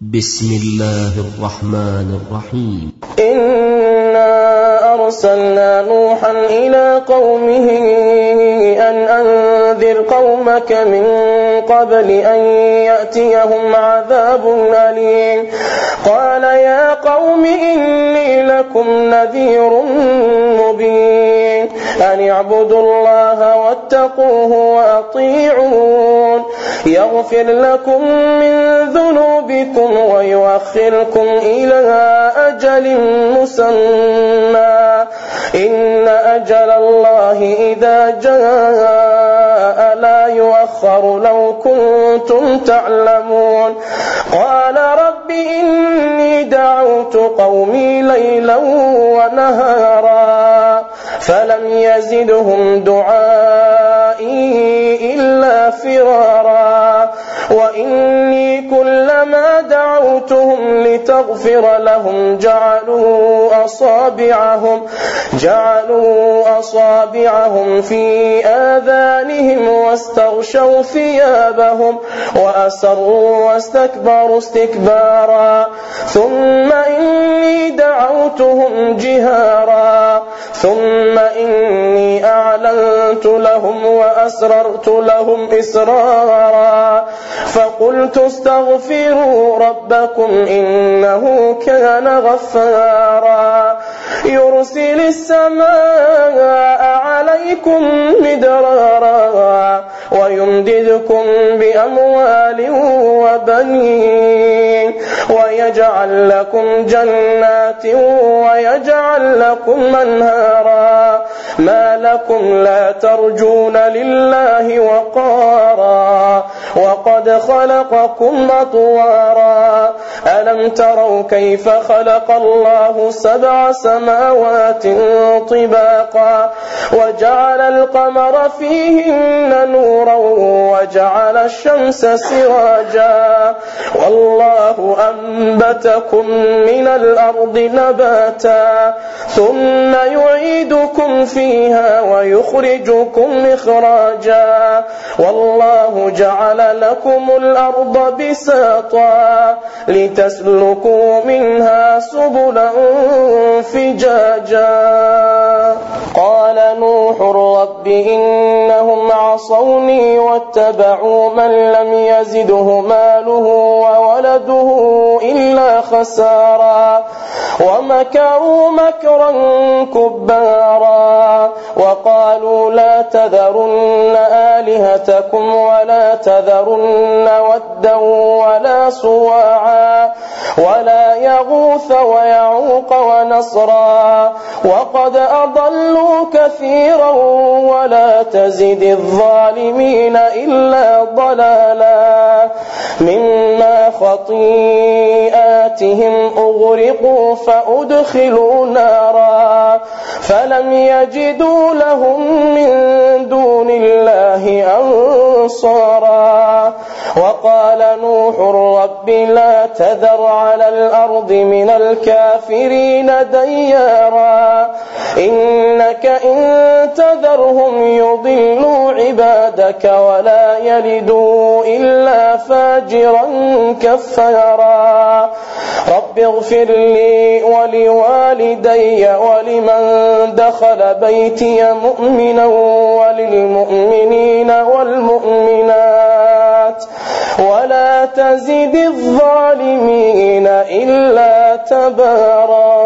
بسم الله الرحمن الرحيم. إنا أرسلنا نوحا إلى قومه أن أنذر قومك من قبل أن يأتيهم عذاب أليم. قال يا قوم إني لكم نذير مبين أن اعبدوا الله واتقوه وأطيعون يغفر لكم من ذنوبكم ويؤخركم إلى أجل مسمى إن أجل الله إذا جاء لا يؤخر لو كنتم تعلمون. قال رب إني دعوت قومي ليلا ونهارا فلم يزدهم دعائي إلا فرارا وإني كلما دعوتهم لتغفر لهم جعلوا أصابعهم في آذانهم واستغشوا ثيابهم وأسروا واستكبروا استكبارا ثم إني دعوتهم جهارا ثم إني أعلنت لهم وأسررت لهم إسرارا فقلت استغفروا ربكم إنه كان غفارا يرسل السماء عليكم مدرارا ويمددكم بأموال وبنين ويجعل لكم جنات ويجعل لكم أنهارا ما لكم لا ترجون لله وقارا وقد خلقكم أطوارا ألم تروا كيف خلق الله 7 سماوات طباقا وجعل القمر فيهن نورا وجعل الشمس سراجا والله أنبتكم من الأرض نباتا ثم يعيدكم فيها ويخرجكم إخراجا والله جعل لكم الأرض بساطا لتسلكوا منها سبلا فجاجا. قال نوح رب إنهم عصوني واتبعوا من لم يزده ماله وولده إلا خسارا ومكروا مكرا كبارا وقالوا لا تذرن آلهتكم ولا تذرن ودا ولا سواعا ولا يغوث ويعوق ونصرا وقد أضلوا كثيرا ولا تزد الظالمين إلا ضلالا مما خطيئاتهم أغرقوا فأدخلوا نارا فلم يجدوا لهم من دون الله أنصارا. وقال نوح رب لا تذر على الأرض من الكافرين ديارا إنك إن تذرهم يضلوا عبادك ولا يلدوا إلا فاجرا كفارا. رب اغفر لي ولوالدي ولمن دخل بيتي مؤمنا وللمؤمنين والمؤمنات ولا تزد الظالمين إلا تبارا.